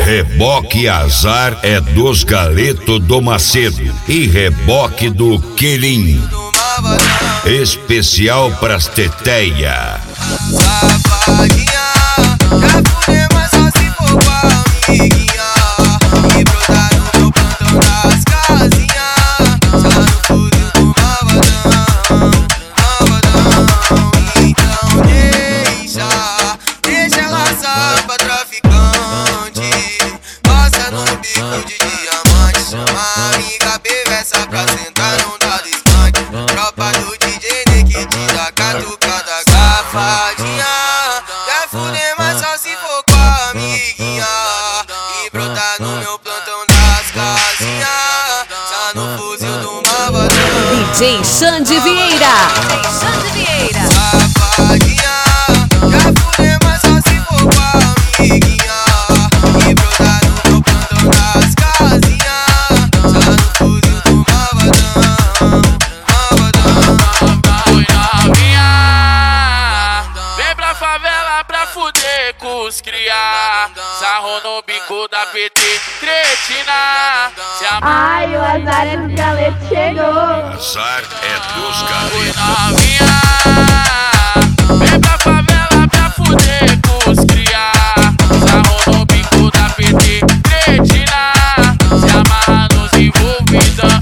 Reboque Azar é dos Galeto do Macedo e reboque do Querim. Especial pras teteia. Safadinha, já fudeu, mas só se for com a amiguinha. E brotar no meu plantão das casinhas. Só no fuzil do malvadão. Então deixa ela assar pra traficante. Passa no bico de diamante. Chama a amiga perversa pra sentar no dado escante. Tropa do DJ que te dá catucada. Safadinha, quer fuder, mas só se for com a amiguinha. E brotar no meu plantão das casinhas. Só no fuzil do malvadão. DJ Xande Vieira. Safadinha, quer fuder, mas só se for com a amiguinha. E brotar no meu plantão das casinhas. Só no fuzil do malvadão. Oi novinha, vem pra favela pra fuder com os cria. Sarro no bico da PT, cretina. Ai, o azar é dos Galeto chegou. Azar é dos Oi Galeto. novinha, vem pra favela pra fuder com os cria. Sarro no bico da PT, cretina. Se amarra nos envolvidão,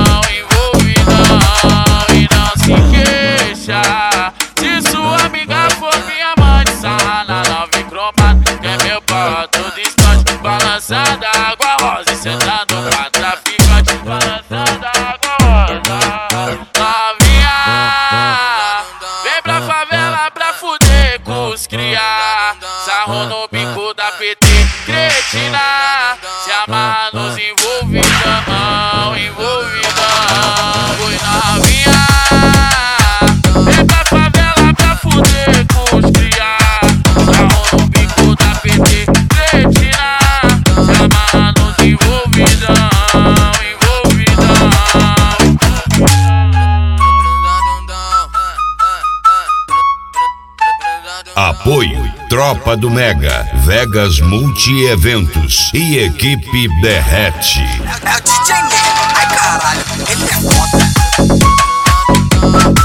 e não se queixa. Se sua amiga for minha mãe, sarra na nove cromada, que é meu pau todo instante. Balançando a água rosa e sentando pra traficante. Balançando a água rosa. Novinha, vem pra favela pra fuder com os cria. Sarro no bico da PT, cretina. Se amarra nos envolvidão. Oi novinha, vem pra favela pra fuder com os cria. Sarro no bico da PT, cretina. Se amarra nos envolvidão. Apoio Tropa do Mega, Vegas Multi-Eventos e Equipe Derrete. É o DJ Nero, ai caralho, ele é foda.